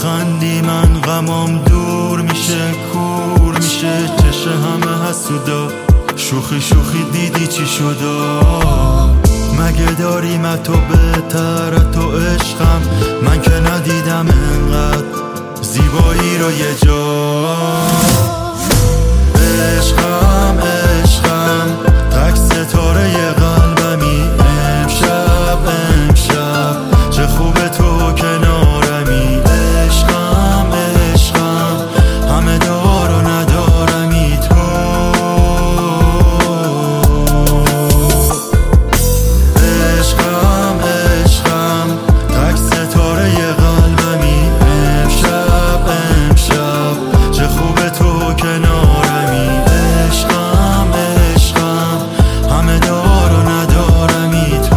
خندی من غمام دور میشه، کور میشه چشه همه حسودا. شوخی شوخی دیدی چی شدا؟ مگه داریم تو بهتر تو عشقم؟ من که ندیدم انقدر زیبایی رو یه جا. عشقم عشقم تک ستاره قلبمی، امشب امشب چه خوبه تو کنارمی. عشقم عشقم همه دار و ندارمی تو. عشقم عشقم تک ستاره قلبمی، امشب امشب چه خوبه تو کنارمی. عشقم عشقم همه دار و ندارمی تو.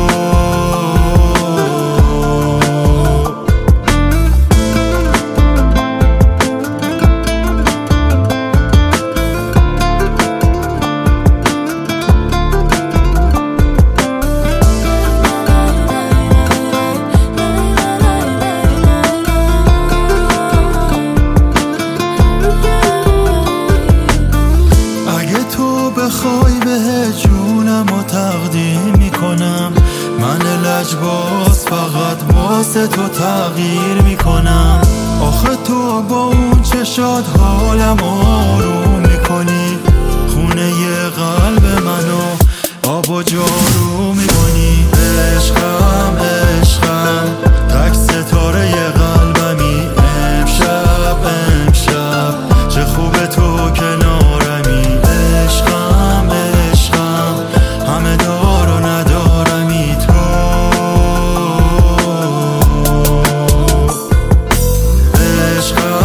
بخوای به جونم و تقدیم میکنم، من لجباز فقط واسه تو تغییر میکنم. آخه تو با اون چشات حالم آروم میکنی، خونه ی قلب منو آب و جارو